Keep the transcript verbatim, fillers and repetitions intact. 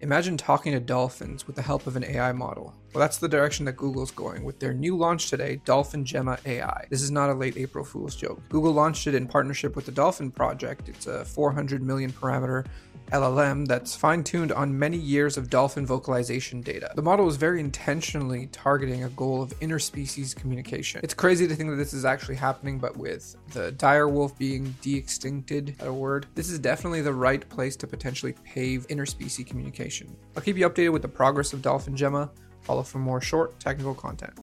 Imagine talking to dolphins with the help of an A I model. Well, that's the direction that Google's going with their new launch today, Dolphin Gemma A I. This is not a late April Fool's joke. Google launched it in partnership with the Dolphin Project. It's a four hundred million parameter L L M that's fine-tuned on many years of dolphin vocalization data. The model is very intentionally targeting a goal of interspecies communication. It's crazy to think that this is actually happening, but with the dire wolf being de-extincted, a word, this is definitely the right place to potentially pave interspecies communication. I'll keep you updated with the progress of Dolphin Gemma. Follow for more short technical content.